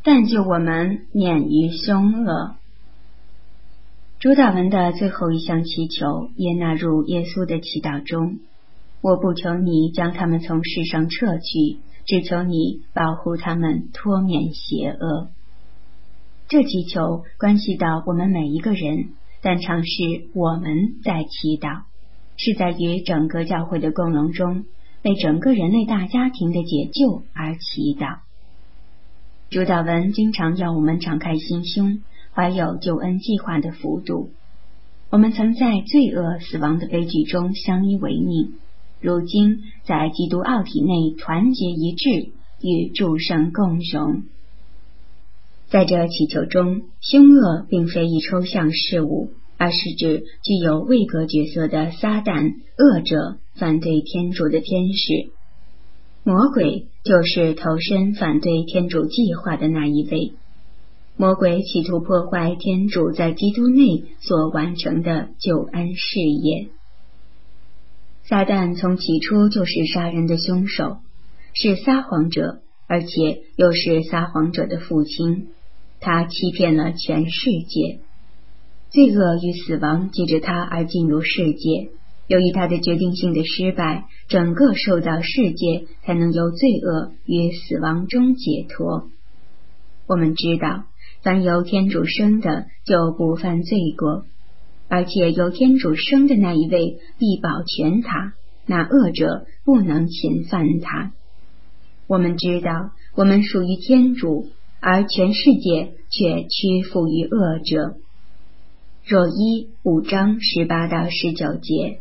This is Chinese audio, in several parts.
但救我们免于凶恶。主祷文的最后一项祈求也纳入耶稣的祈祷中，我不求你将他们从世上撤去，只求你保护他们脱免邪恶。这祈求关系到我们每一个人，但常是我们在祈祷，是在于整个教会的共荣中为整个人类大家庭的解救而祈祷。主祷文经常要我们敞开心胸，怀有救恩计划的幅度。我们曾在罪恶死亡的悲剧中相依为命，如今在基督奥体内团结一致，与诸圣共荣。在这祈求中，凶恶并非一抽象事物，而是指具有位格角色的撒旦、恶者、反对天主的天使。魔鬼就是投身反对天主计划的那一位。魔鬼企图破坏天主在基督内所完成的救恩事业。撒旦从起初就是杀人的凶手，是撒谎者，而且又是撒谎者的父亲。他欺骗了全世界，罪恶与死亡借着他而进入世界。由于他的决定性的失败，整个受造世界才能由罪恶与死亡中解脱。我们知道，凡由天主生的就不犯罪过，而且由天主生的那一位必保全他，那恶者不能侵犯他。我们知道，我们属于天主，而全世界却屈服于恶者。若一5章18到19节。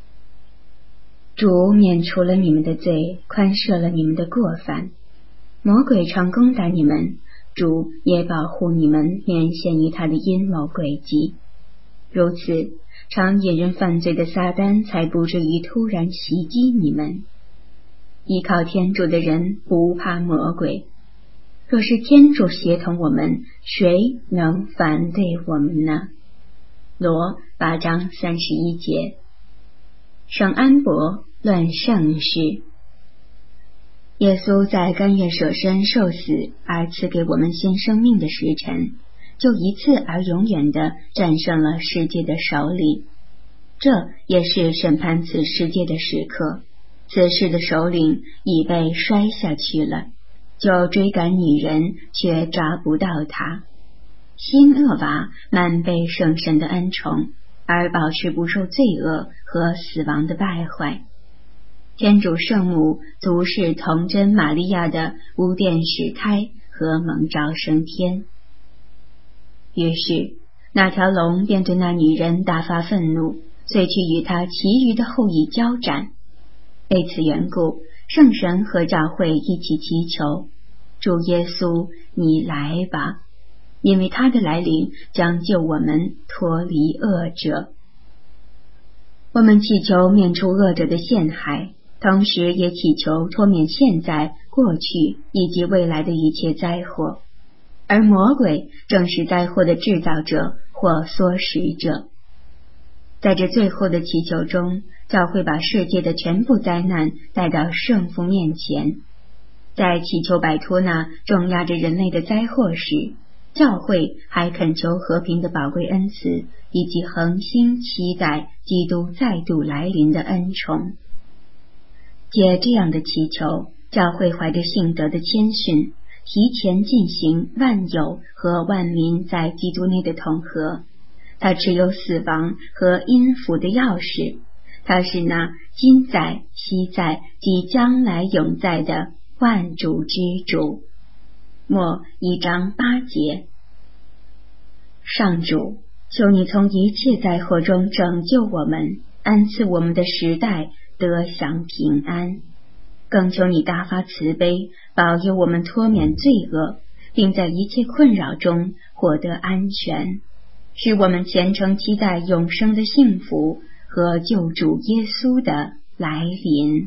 主免除了你们的罪，宽赦了你们的过犯。魔鬼常攻打你们，主也保护你们免陷于他的阴谋诡计。如此，常引人犯罪的撒旦才不至于突然袭击你们。依靠天主的人不怕魔鬼。若是天主协同我们，谁能反对我们呢？罗8章31节。圣安伯论圣事。耶稣在甘愿舍身受死而赐给我们新生命的时辰，就一次而永远地战胜了世界的首领。这也是审判此世界的时刻，此世的首领已被摔下去了，就追赶女人，却抓不到他。新厄娃满被圣神的恩宠，而保持不受罪恶和死亡的败坏。天主圣母足是童真玛利亚的无玷始胎和蒙召升天。于是那条龙便对那女人大发愤怒，遂去与她其余的后裔交战。为此缘故，圣神和教会一起祈求，主耶稣，你来吧，因为他的来临将救我们脱离恶者。我们祈求免除恶者的陷害，同时也祈求脱免现在、过去以及未来的一切灾祸，而魔鬼正是灾祸的制造者或唆使者。在这最后的祈求中，教会把世界的全部灾难带到圣父面前。在祈求摆脱那重压着人类的灾祸时，教会还恳求和平的宝贵恩赐，以及恒心期待基督再度来临的恩宠。借这样的祈求，教会怀着信德的谦逊，提前进行万有和万民在基督内的统合。他持有死亡和阴府的钥匙，他是那今在、昔在及将来永在的万主之主。末1章8节。上主，求你从一切灾祸中拯救我们，安赐我们的时代得享平安。更求你大发慈悲，保佑我们脱免罪恶，并在一切困扰中获得安全，使我们虔诚期待永生的幸福和救主耶稣的来临。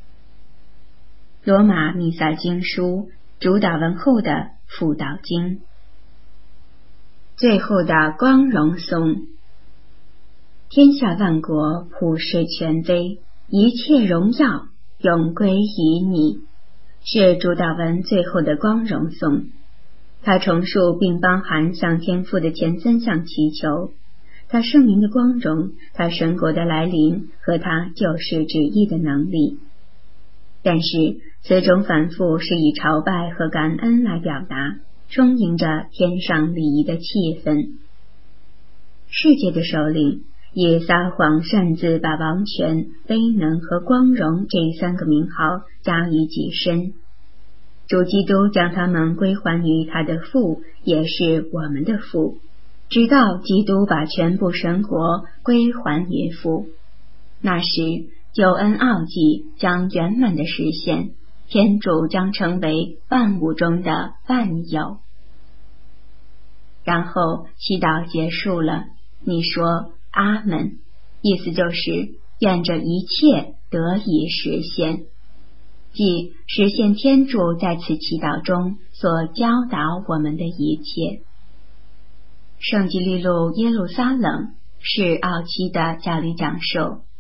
罗马弥撒经书主祷文后的辅导经。最后的光荣颂。天下万国普世权威，一切荣耀永归于你，是主祷文最后的光荣颂。 他重述并包含向天父的前3项祈求，他圣名的光荣，他神国的来临和他救世旨意的能力。但是此种反复是以朝拜和感恩来表达，充盈着天上礼仪的气氛。世界的首领也撒谎擅自把王权、威能和光荣这3个名号加于己身。主基督将他们归还于他的父，也是我们的父，直到基督把全部神国归还于父。那时救恩奥迹将圆满的实现，天主将成为万物中的万有。然后祈祷结束了，你说阿们，意思就是愿这一切得以实现，即实现天主在此祈祷中所教导我们的一切。圣吉利路耶路撒冷是奥期的教理讲授，